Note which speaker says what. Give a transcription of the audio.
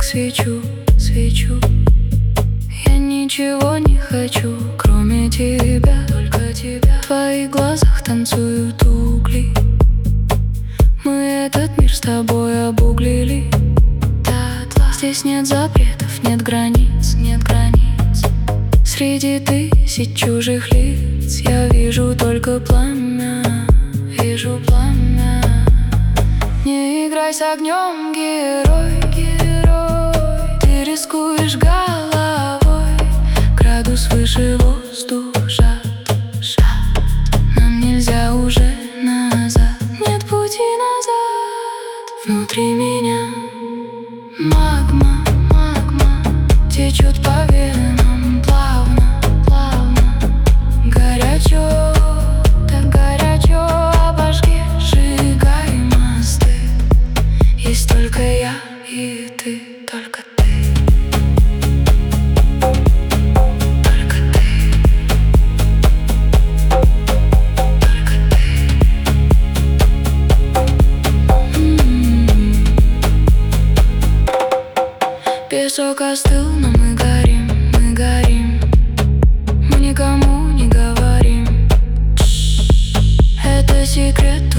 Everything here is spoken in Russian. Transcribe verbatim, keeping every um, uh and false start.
Speaker 1: свечу, свечу. Я ничего не хочу, кроме тебя, только тебя. В твоих глазах танцуют угли. Мы этот мир с тобой обуглили. Дотла. Здесь нет запретов, нет границ, нет границ. Среди тысяч чужих лиц я вижу только пламя, вижу пламя. Не играй с огнем, герой, герой. Ты рискуешь головой, градус выше воздух жат, жат. Нам нельзя уже назад, нет пути назад. Внутри меня магма, магма течет по венам плавно, плавно. Горячо, так горячо, обожги, сжигай мосты. Есть только я и ты, только ты. Только ты. Только ты. М-м-м. Песок остыл, но мы горим, мы горим. Мы никому не говорим. Это секрет.